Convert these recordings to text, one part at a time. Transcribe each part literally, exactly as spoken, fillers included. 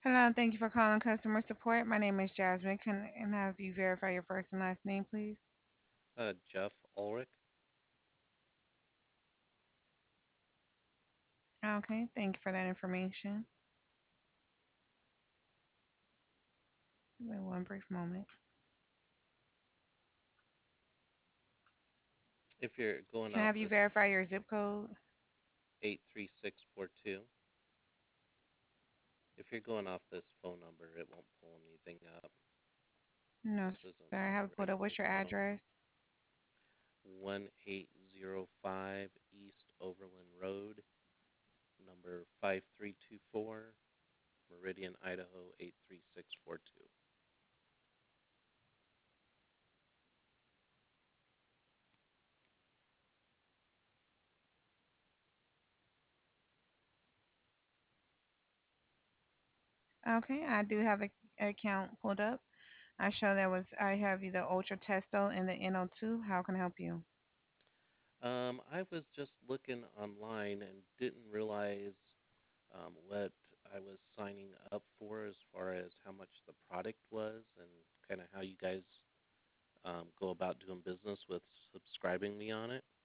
Hello, thank you for calling customer support. My name is Jasmine. Can I have you verify your first and last name, please? Uh, Jeff Ulrich. Okay, thank you for that information. Wait one brief moment. If you're going Can I off have you this verify your zip code? eight three six four two, if you're going off this phone number, it won't pull anything up. No, This sir. I isn't have it pulled up. supporting What's your Vigo. address? one eight zero five East Overland Road, number five three two four, Meridian, Idaho eight three six four two. Okay, I do have a account pulled up. I show that was I have you the Ultra Testo and the N O two. How can I help you? Um, I was just looking online and didn't realize um, what I was signing up for as far as how much the product was and kind of how you guys um, go about doing business with subscribing me on it.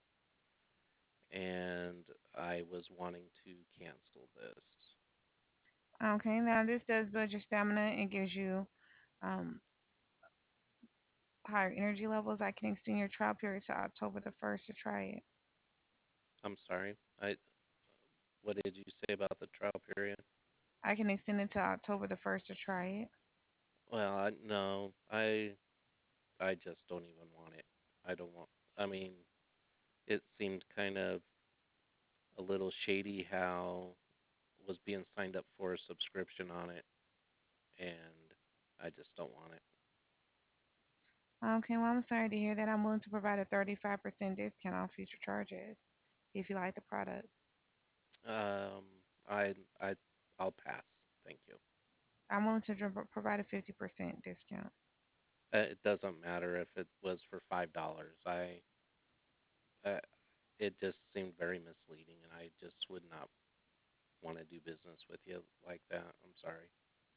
And I was wanting to cancel this. Okay, now this does build your stamina. It gives you um, higher energy levels. I can extend your trial period to October the first to try it. I'm sorry. I What did you say about the trial period? I can extend it to October the first to try it. Well, I, no, I I just don't even want it. I don't want. I mean, it seemed kind of a little shady how was being signed up for a subscription on it, and I just don't want it. Okay, well, I'm sorry to hear that. I'm willing to provide a thirty-five percent discount on future charges if you like the product. Um, I I I'll pass. Thank you. I'm willing to dr- provide a fifty percent discount. Uh, It doesn't matter if it was for five dollars. I uh, it just seemed very misleading, and I just would not want to do business with you like that. I'm sorry.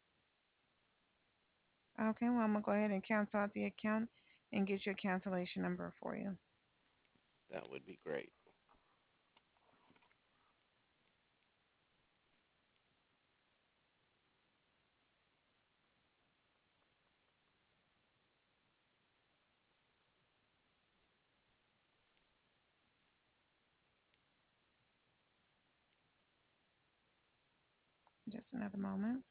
Okay, well, I'm going to go ahead and cancel out the account and get you a cancellation number for you. That would be great. Just another moment.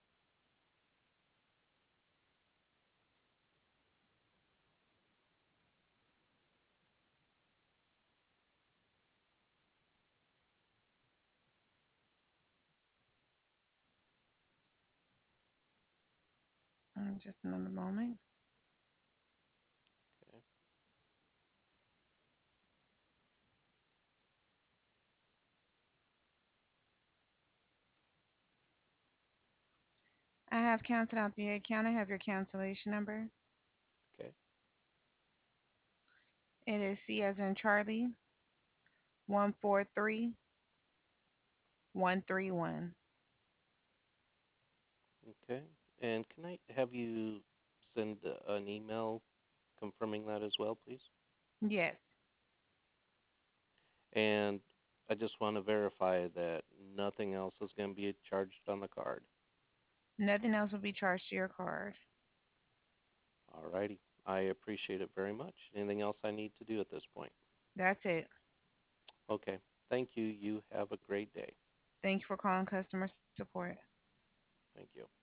Mm, Just another moment. Okay. I have canceled out the account. I have your cancellation number. Okay. It is C as in Charlie, one four three one three one. Okay. And can I have you send uh, an email confirming that as well, please? Yes. And I just want to verify that nothing else is going to be charged on the card. Nothing else will be charged to your card. Alrighty. I appreciate it very much. Anything else I need to do at this point? That's it. Okay. Thank you. You have a great day. Thank you for calling customer support. Thank you.